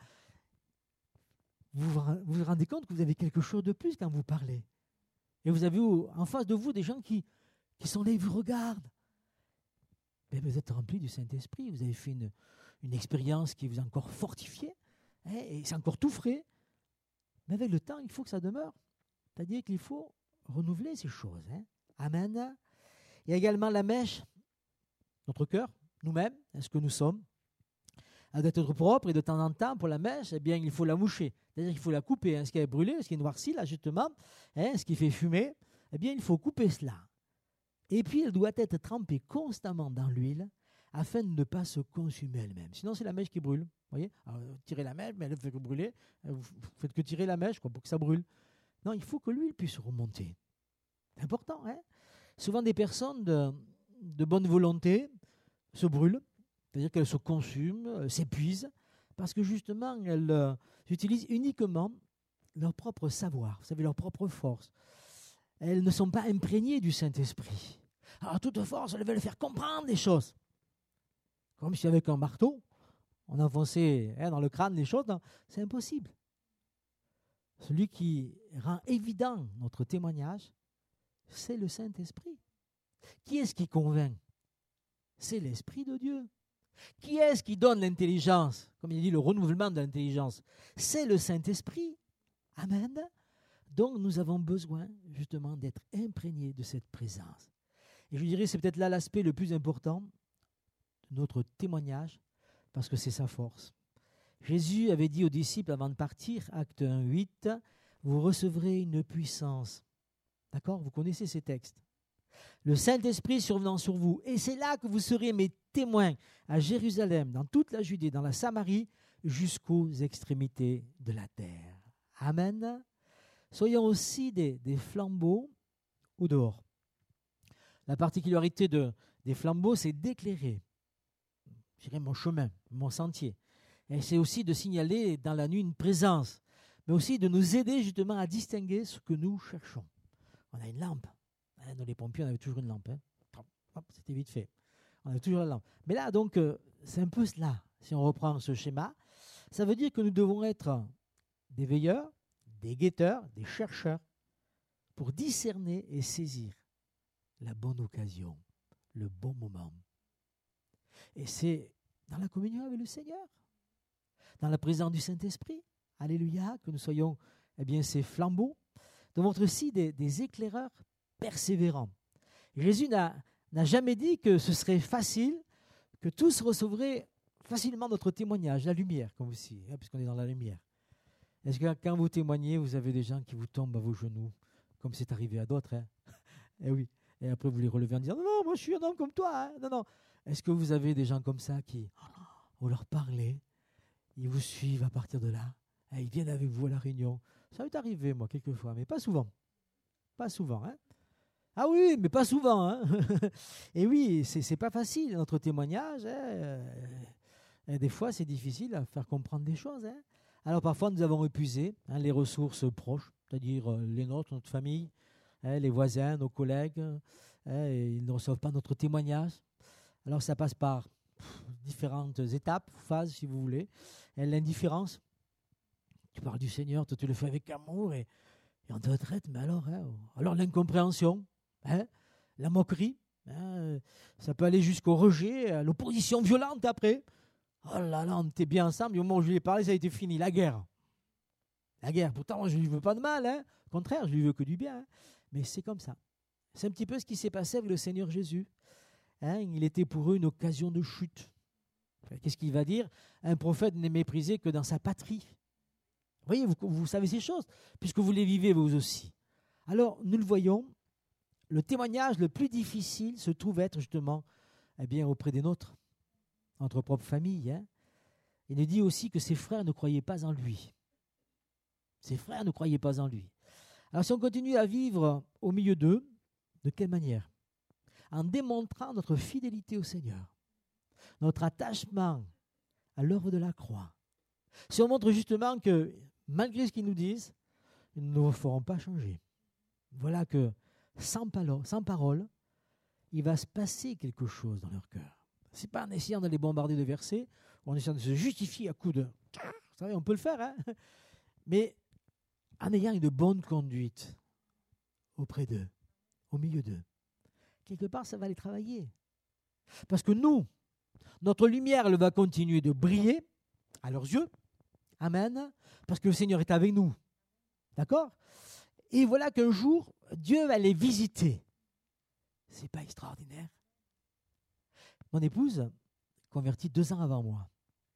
vous vous, vous vous rendez compte que vous avez quelque chose de plus quand vous parlez. Et vous avez en face de vous des gens qui, qui sont là et vous regardent. Mais vous êtes rempli du Saint-Esprit, vous avez fait une, une expérience qui vous a encore fortifié, hein, et c'est encore tout frais. Mais avec le temps, il faut que ça demeure. C'est-à-dire qu'il faut renouveler ces choses. Hein. Amen. Il y a également la mèche, notre cœur, nous-mêmes, est-ce que nous sommes. Elle doit être propre et de temps en temps, pour la mèche, eh bien, il faut la moucher. C'est-à-dire qu'il faut la couper. Hein. Ce qui est brûlé, ce qui est noirci, là, justement, hein, ce qui fait fumer, eh bien, il faut couper cela. Et puis, elle doit être trempée constamment dans l'huile afin de ne pas se consumer elle-même. Sinon, c'est la mèche qui brûle. Vous voyez, alors, tirez la mèche, mais elle ne fait que brûler. Vous ne faites que tirer la mèche quoi, pour que ça brûle. Non, il faut que l'huile puisse remonter. C'est important. Hein. Souvent, des personnes de, de bonne volonté se brûlent, c'est-à-dire qu'elles se consument, s'épuisent, parce que justement, elles euh, utilisent uniquement leur propre savoir, vous savez, leur propre force. Elles ne sont pas imprégnées du Saint-Esprit. Alors, à toute force, elles veulent faire comprendre les choses. Comme si avec un marteau, on enfonçait hein, dans le crâne les choses. Non, c'est impossible. Celui qui rend évident notre témoignage, c'est le Saint-Esprit. Qui est-ce qui convainc? C'est l'Esprit de Dieu. Qui est-ce qui donne l'intelligence? Comme il dit, le renouvellement de l'intelligence. C'est le Saint-Esprit. Amen. Donc, nous avons besoin, justement, d'être imprégnés de cette présence. Et je dirais, c'est peut-être là l'aspect le plus important de notre témoignage, parce que c'est sa force. Jésus avait dit aux disciples avant de partir, acte un, huit, « Vous recevrez une puissance. » D'accord? Vous connaissez ces textes. Le Saint-Esprit survenant sur vous. Et c'est là que vous serez mes témoins à Jérusalem, dans toute la Judée, dans la Samarie, jusqu'aux extrémités de la terre. Amen. Soyons aussi des, des flambeaux au dehors. La particularité de, des flambeaux, c'est d'éclairer, je dirais, mon chemin, mon sentier. Et c'est aussi de signaler dans la nuit une présence, mais aussi de nous aider justement à distinguer ce que nous cherchons. On a une lampe. Dans les pompiers, on avait toujours une lampe. Hein. Hop, c'était vite fait. On avait toujours la lampe. Mais là, donc, euh, c'est un peu cela. Si on reprend ce schéma, ça veut dire que nous devons être des veilleurs, des guetteurs, des chercheurs, pour discerner et saisir la bonne occasion, le bon moment. Et c'est dans la communion avec le Seigneur, dans la présence du Saint-Esprit, alléluia, que nous soyons eh bien, ces flambeaux, devons être aussi des, des éclaireurs persévérants. Jésus n'a, n'a jamais dit que ce serait facile, que tous recevraient facilement notre témoignage, la lumière, comme aussi, hein, puisqu'on est dans la lumière. Est-ce que quand vous témoignez, vous avez des gens qui vous tombent à vos genoux, comme c'est arrivé à d'autres hein? Eh oui. Et après, vous les relevez en disant « Non, non, moi je suis un homme comme toi. Hein. Non, non. » Est-ce que vous avez des gens comme ça qui, vous leur parlez, ils vous suivent à partir de là, et ils viennent avec vous à la réunion? Ça m'est arrivé, moi, quelquefois, mais pas souvent. Pas souvent, hein. Ah oui, mais pas souvent, hein. Et oui, c'est, c'est pas facile, notre témoignage. Hein. Et des fois, c'est difficile à faire comprendre des choses. Hein. Alors, parfois, nous avons épuisé hein, les ressources proches, c'est-à-dire euh, les nôtres, notre famille, hein, les voisins, nos collègues. Hein, et ils ne reçoivent pas notre témoignage. Alors, ça passe par pff, différentes étapes, phases, si vous voulez. Et l'indifférence. Tu parles du Seigneur, toi, tu le fais avec amour et, et on te traite, mais alors, hein, alors l'incompréhension, hein, la moquerie, hein, ça peut aller jusqu'au rejet, l'opposition violente après. Oh là là, on était bien ensemble, et au moment où je lui ai parlé, ça a été fini, la guerre. La guerre, pourtant, moi, je ne lui veux pas de mal, hein. Au contraire, je lui veux que du bien. Hein. Mais c'est comme ça. C'est un petit peu ce qui s'est passé avec le Seigneur Jésus. Hein, il était pour eux une occasion de chute. Qu'est-ce qu'il va dire? Un prophète n'est méprisé que dans sa patrie. Vous voyez, vous, vous savez ces choses, puisque vous les vivez vous aussi. Alors, nous le voyons, le témoignage le plus difficile se trouve être justement eh bien, auprès des nôtres, notre propre famille. Hein. Il nous dit aussi que ses frères ne croyaient pas en lui. Ses frères ne croyaient pas en lui. Alors, si on continue à vivre au milieu d'eux, de quelle manière? En démontrant notre fidélité au Seigneur, notre attachement à l'œuvre de la croix. Si on montre justement que, malgré ce qu'ils nous disent, ils ne nous feront pas changer. Voilà que sans, palo- sans parole, il va se passer quelque chose dans leur cœur. Ce n'est pas en essayant de les bombarder de versets, en essayant de se justifier à coups de... Vous savez, on peut le faire, hein, mais en ayant une bonne conduite auprès d'eux, au milieu d'eux. Quelque part, ça va les travailler. Parce que nous, notre lumière, elle va continuer de briller à leurs yeux. Amen. Parce que le Seigneur est avec nous. D'accord? Et voilà qu'un jour, Dieu va les visiter. C'est pas extraordinaire? Mon épouse, convertie deux ans avant moi,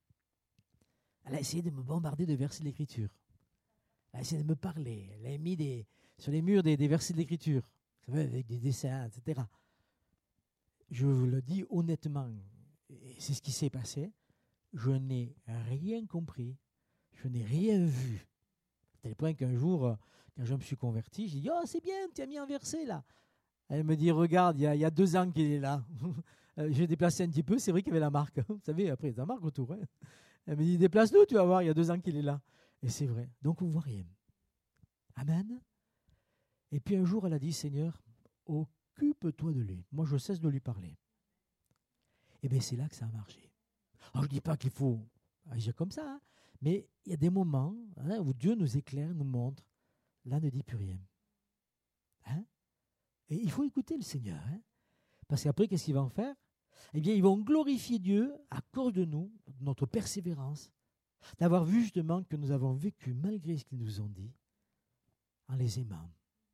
elle a essayé de me bombarder de versets de l'Écriture. Elle a essayé de me parler. Elle a mis des, sur les murs des, des versets de l'Écriture, vous savez, avec des dessins, et cetera. Je vous le dis honnêtement, et c'est ce qui s'est passé, je n'ai rien compris, je n'ai rien vu. À tel point qu'un jour, quand je me suis converti, j'ai dit « Oh, c'est bien, tu as mis un verset là !» Elle me dit « Regarde, il y, y a deux ans qu'il est là. » J'ai déplacé un petit peu, c'est vrai qu'il y avait la marque. Vous savez, après, il y a la marque autour. Hein. Elle me dit « Déplace-le, tu vas voir, il y a deux ans qu'il est là. » Et c'est vrai. Donc, on ne voit rien. Amen. Et puis un jour, elle a dit « Seigneur, occupe-toi de lui. » Moi, je cesse de lui parler. Et bien, c'est là que ça a marché. Alors, je ne dis pas qu'il faut agir comme ça, hein, mais il y a des moments hein, où Dieu nous éclaire, nous montre. Là, ne dit plus rien. Hein? Et il faut écouter le Seigneur. Hein? Parce qu'après, qu'est-ce qu'ils vont faire? Eh bien, ils vont glorifier Dieu à cause de nous, de notre persévérance, d'avoir vu justement que nous avons vécu malgré ce qu'ils nous ont dit, en les aimant.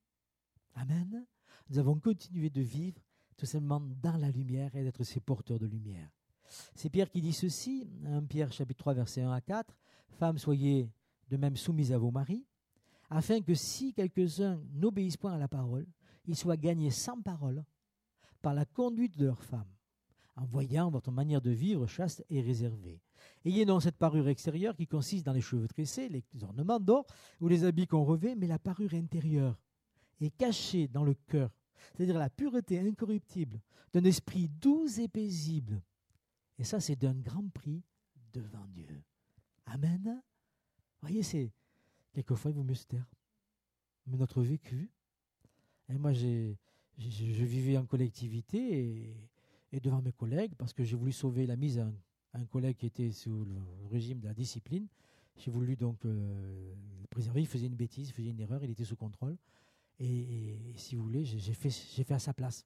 Amen. Nous avons continué de vivre tout simplement dans la lumière et d'être ces porteurs de lumière. C'est Pierre qui dit ceci, hein, Pierre chapitre trois, versets un à quatre, « Femmes, soyez de même soumises à vos maris, afin que si quelques-uns n'obéissent point à la parole, ils soient gagnés sans parole par la conduite de leurs femmes, en voyant votre manière de vivre chaste et réservée. Ayez non cette parure extérieure qui consiste dans les cheveux tressés, les ornements d'or ou les habits qu'on revêt, mais la parure intérieure est cachée dans le cœur, c'est-à-dire la pureté incorruptible d'un esprit doux et paisible. Et ça, c'est d'un grand prix devant Dieu. Amen. Vous voyez, c'est quelquefois, il vaut mieux se taire. Mais notre vécu, et moi, j'ai, j'ai, je vivais en collectivité et, et devant mes collègues, parce que j'ai voulu sauver la mise à un, un collègue qui était sous le régime de la discipline. J'ai voulu donc euh, le préserver. Il faisait une bêtise, il faisait une erreur, il était sous contrôle. Et, et, et si vous voulez, j'ai, j'ai, fait, j'ai fait à sa place.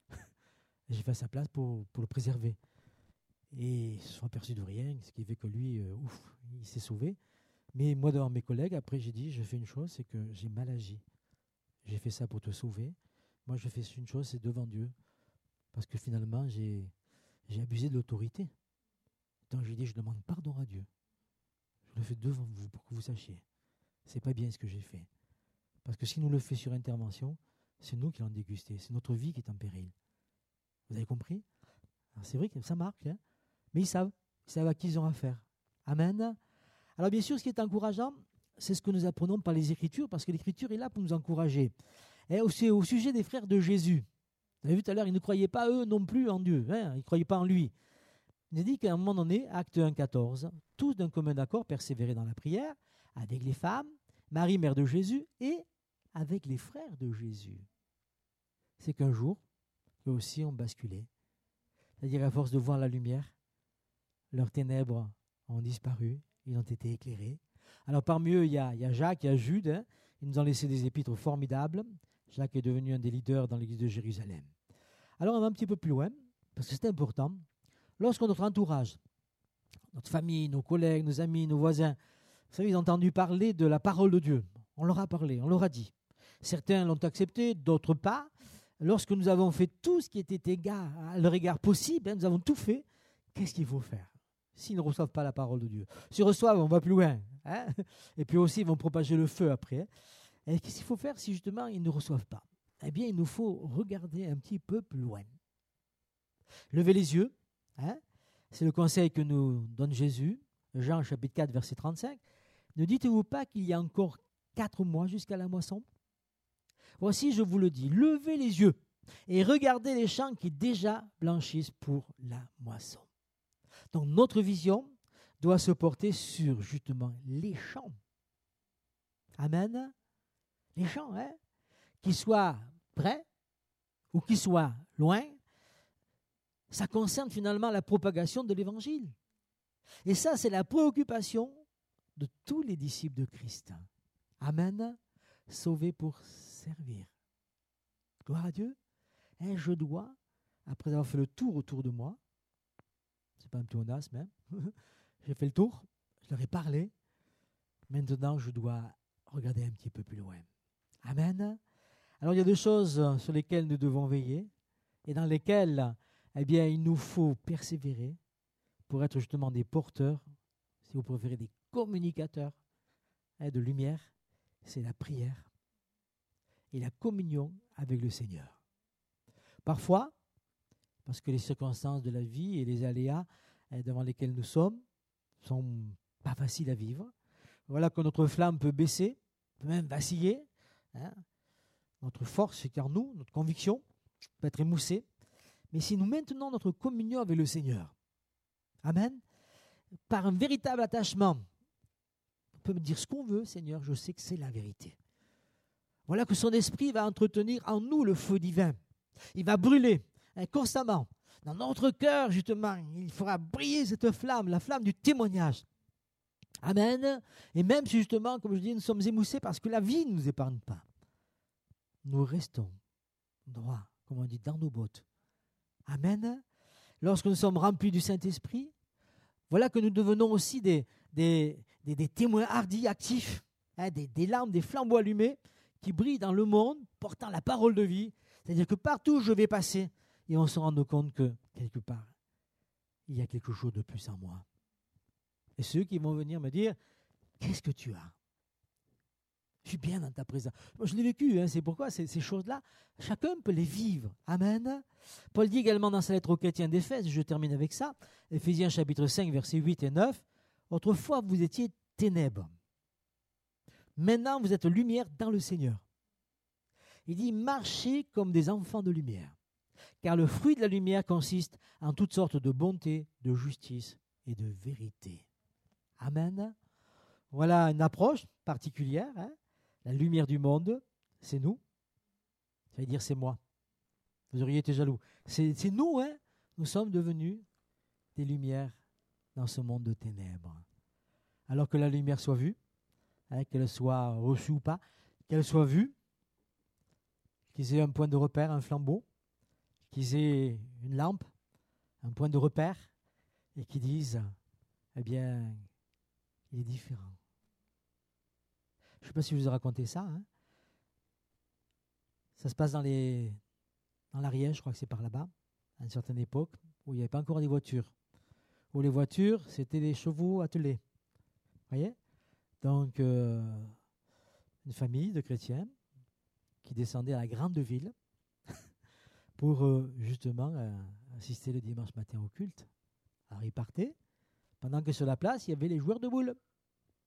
j'ai fait à sa place pour, pour le préserver. Et ils se sont aperçus de rien, ce qui fait que lui, euh, ouf, il s'est sauvé. Mais moi, devant mes collègues, après, j'ai dit, je fais une chose, c'est que j'ai mal agi. J'ai fait ça pour te sauver. Moi, je fais une chose, c'est devant Dieu. Parce que finalement, j'ai, j'ai abusé de l'autorité. Donc, j'ai dit, je demande pardon à Dieu. Je le fais devant vous pour que vous sachiez. C'est pas bien ce que j'ai fait. Parce que si nous le fait sur intervention, c'est nous qui l'avons dégusté. C'est notre vie qui est en péril. Vous avez compris? Alors, c'est vrai que ça marque, hein, mais ils savent. Ils savent à qui ils ont affaire. Amen. Alors bien sûr, ce qui est encourageant, c'est ce que nous apprenons par les Écritures, parce que l'Écriture est là pour nous encourager. Et aussi au sujet des frères de Jésus. Vous avez vu tout à l'heure, ils ne croyaient pas eux non plus en Dieu. Hein, ils ne croyaient pas en lui. Il est dit qu'à un moment donné, acte un, quatorze, tous d'un commun accord persévéraient dans la prière, avec les femmes, Marie, mère de Jésus, et avec les frères de Jésus. C'est qu'un jour, eux aussi ont basculé. C'est-à-dire à force de voir la lumière, leurs ténèbres ont disparu, ils ont été éclairés. Alors parmi eux, il y a, il y a Jacques, il y a Jude, hein. Ils nous ont laissé des épîtres formidables. Jacques est devenu un des leaders dans l'église de Jérusalem. Alors on va un petit peu plus loin, parce que c'est important. Lorsque notre entourage, notre famille, nos collègues, nos amis, nos voisins, vous savez, ils ont entendu parler de la parole de Dieu. On leur a parlé, on leur a dit. Certains l'ont accepté, d'autres pas. Lorsque nous avons fait tout ce qui était égard, à leur égard possible, hein, nous avons tout fait, qu'est-ce qu'il faut faire s'ils ne reçoivent pas la parole de Dieu? S'ils reçoivent, on va plus loin. Hein, et puis aussi, ils vont propager le feu après. Hein. Et qu'est-ce qu'il faut faire si justement ils ne reçoivent pas? Eh bien, il nous faut regarder un petit peu plus loin. Levez les yeux. Hein, c'est le conseil que nous donne Jésus. Jean chapitre quatre, verset trente-cinq. Ne dites-vous pas qu'il y a encore quatre mois jusqu'à la moisson? Voici, je vous le dis, levez les yeux et regardez les champs qui déjà blanchissent pour la moisson. Donc notre vision doit se porter sur justement les champs. Amen. Les champs, hein, qu'ils soient près ou qui soit loin, ça concerne finalement la propagation de l'Évangile. Et ça, c'est la préoccupation de tous les disciples de Christ. Amen. Sauvés pour servir. Gloire à Dieu. Et je dois, après avoir fait le tour autour de moi, c'est pas un pléonasme, même, j'ai fait le tour, je leur ai parlé, maintenant je dois regarder un petit peu plus loin. Amen. Alors il y a deux choses sur lesquelles nous devons veiller et dans lesquelles eh bien, il nous faut persévérer pour être justement des porteurs, si vous préférez des communicateurs hein, de lumière, c'est la prière et la communion avec le Seigneur. Parfois, parce que les circonstances de la vie et les aléas hein, devant lesquels nous sommes sont pas faciles à vivre, voilà que notre flamme peut baisser, peut même vaciller, hein. Notre force est en nous, notre conviction peut être émoussée, mais si nous maintenons notre communion avec le Seigneur, amen, par un véritable attachement, on peut me dire ce qu'on veut, Seigneur, je sais que c'est la vérité. Voilà que son esprit va entretenir en nous le feu divin. Il va brûler hein, constamment. Dans notre cœur, justement, il fera briller cette flamme, la flamme du témoignage. Amen. Et même si justement, comme je dis, nous sommes émoussés parce que la vie ne nous épargne pas, nous restons droits, comme on dit, dans nos bottes. Amen. Lorsque nous sommes remplis du Saint-Esprit, voilà que nous devenons aussi des, des, des, des témoins hardis, actifs, hein, des, des lampes, des flambeaux allumés qui brillent dans le monde, portant la parole de vie. C'est-à-dire que partout où je vais passer, et on se rend compte que, quelque part, il y a quelque chose de plus en moi. Et ceux qui vont venir me dire, qu'est-ce que tu as ? Je suis bien dans ta présence. Moi, je l'ai vécu, hein, c'est pourquoi ces, ces choses-là, chacun peut les vivre. Amen. Paul dit également dans sa lettre aux chrétiens d'Éphèse, je termine avec ça, Éphésiens chapitre cinq, versets huit et neuf, « Autrefois, vous étiez ténèbres. Maintenant, vous êtes lumière dans le Seigneur. » Il dit, « Marchez comme des enfants de lumière, car le fruit de la lumière consiste en toutes sortes de bonté, de justice et de vérité. » Amen. Voilà une approche particulière, hein. La lumière du monde, c'est nous. Ça veut dire c'est moi. Vous auriez été jaloux. C'est, c'est nous, hein. Nous sommes devenus des lumières dans ce monde de ténèbres. Alors que la lumière soit vue, hein, qu'elle soit reçue ou pas, qu'elle soit vue, qu'ils aient un point de repère, un flambeau, qu'ils aient une lampe, un point de repère, et qu'ils disent, eh bien, il est différent. Je ne sais pas si je vous ai raconté ça. Hein. Ça se passe dans, les, dans l'Ariège, je crois que c'est par là-bas, à une certaine époque, où il n'y avait pas encore des voitures. Où les voitures, c'était des chevaux attelés. Vous voyez ? Donc, euh, une famille de chrétiens qui descendait à la grande ville pour euh, justement euh, assister le dimanche matin au culte. Alors, ils partaient, pendant que sur la place, il y avait les joueurs de boules. D'accord ?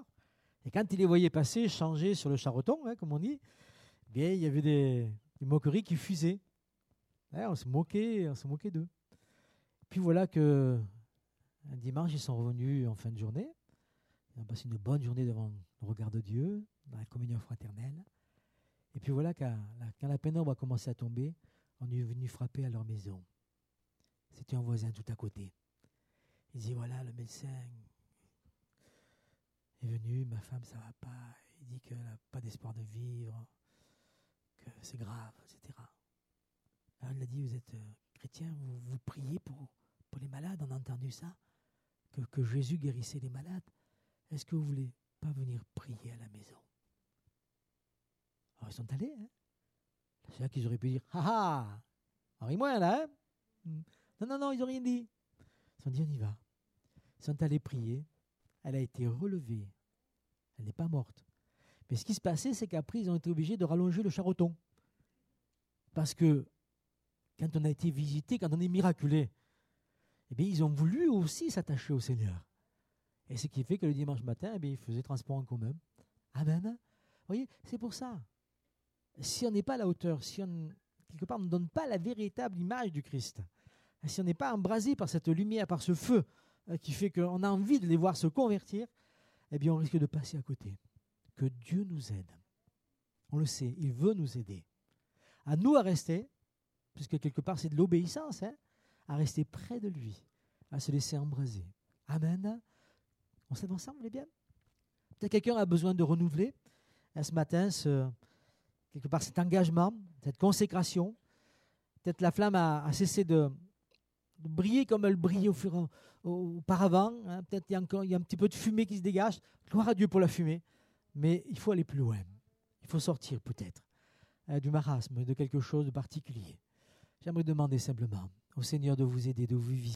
Et quand ils les voyaient passer, changer sur le charreton, hein, comme on dit, bien, il y avait des, des moqueries qui fusaient. Ouais, on se moquait, on se moquait d'eux. Puis voilà que un dimanche, ils sont revenus en fin de journée. Ils ont passé une bonne journée devant le regard de Dieu, dans la communion fraternelle. Et puis voilà, quand la, quand la pénombre a commencé à tomber, on est venu frapper à leur maison. C'était un voisin tout à côté. Il dit, voilà, le médecin est venu, ma femme, ça va pas. Il dit qu'elle n'a pas d'espoir de vivre, que c'est grave, et cetera. Alors il a dit, vous êtes euh, chrétien, vous, vous priez pour, pour les malades, on a entendu ça, que, que Jésus guérissait les malades. Est-ce que vous voulez pas venir prier à la maison? Alors ils sont allés, hein. C'est là qu'ils auraient pu dire, ah ah, Henri moi là, hein. Non, non, non, ils n'ont rien dit. Ils se sont dit, on y va. Ils sont allés prier. Elle a été relevée. Elle n'est pas morte. Mais ce qui se passait, c'est qu'après, ils ont été obligés de rallonger le charreton. Parce que quand on a été visité, quand on est miraculé, eh bien, ils ont voulu aussi s'attacher au Seigneur. Et ce qui fait que le dimanche matin, eh bien, ils faisaient transport en commun. Amen. Vous voyez, c'est pour ça. Si on n'est pas à la hauteur, si on, quelque part, on ne donne pas la véritable image du Christ, si on n'est pas embrasé par cette lumière, par ce feu, qui fait qu'on a envie de les voir se convertir, eh bien on risque de passer à côté. Que Dieu nous aide. On le sait, il veut nous aider. À nous à rester, puisque quelque part c'est de l'obéissance, hein, à rester près de lui, à se laisser embraser. Amen. On s'aime ensemble, les bien. Peut-être quelqu'un a besoin de renouveler hein, ce matin, ce, quelque part cet engagement, cette consécration. Peut-être la flamme a, a cessé de, de briller comme elle brillait au fur, au, auparavant. Hein. Peut-être il y a encore il y a un petit peu de fumée qui se dégage. Gloire à Dieu pour la fumée. Mais il faut aller plus loin. Il faut sortir peut-être hein, du marasme, de quelque chose de particulier. J'aimerais demander simplement au Seigneur de vous aider, de vous visiter.